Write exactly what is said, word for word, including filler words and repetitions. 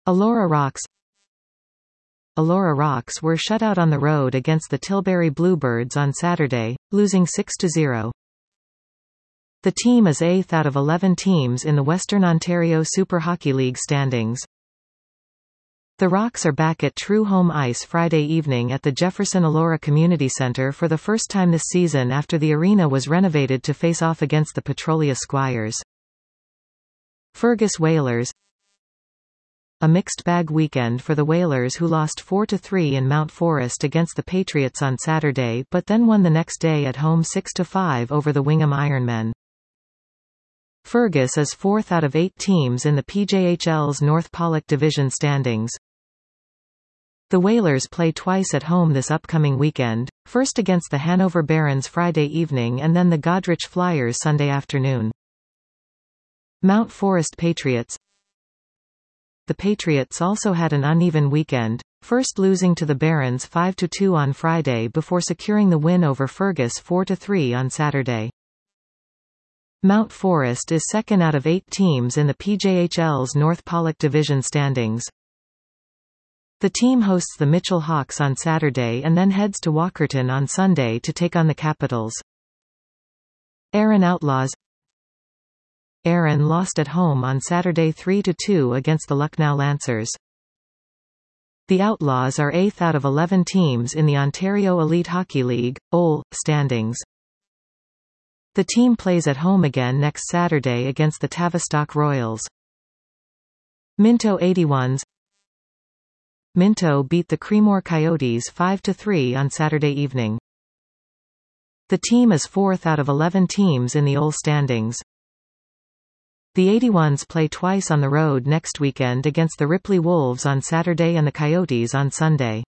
Elora Rocks. Elora Rocks were shut out on the road against the Tilbury Bluebirds on Saturday, losing six to zero. The team is eighth out of eleven teams in the Western Ontario Super Hockey League standings. The Rocks are back at true home ice Friday evening at the Jefferson Elora Community Centre for the first time this season after the arena was renovated to face off against the Petrolia Squires. Fergus Whalers. A mixed-bag weekend for the Whalers, who lost four to three in Mount Forest against the Patriots on Saturday but then won the next day at home six to five over the Wingham Ironmen. Fergus is fourth out of eight teams in the P J H L's North Pollock Division standings. The Whalers play twice at home this upcoming weekend, first against the Hanover Barons Friday evening and then the Goderich Flyers Sunday afternoon. Mount Forest Patriots. The Patriots also had an uneven weekend, first losing to the Barons five to two on Friday before securing the win over Fergus four to three on Saturday. Mount Forest is second out of eight teams in the P J H L's North Pollock Division standings. The team hosts the Mitchell Hawks on Saturday and then heads to Walkerton on Sunday to take on the Capitals. Arran Outlaws. Arran lost at home on Saturday three to two against the Lucknow Lancers. The Outlaws are eighth out of eleven teams in the Ontario Elite Hockey League, O L, standings. The team plays at home again next Saturday against the Tavistock Royals. Minto eighty-ones. Minto beat the Creemore Coyotes five to three on Saturday evening. The team is fourth out of eleven teams in the O L standings. The eighty-ones play twice on the road next weekend against the Ripley Wolves on Saturday and the Coyotes on Sunday.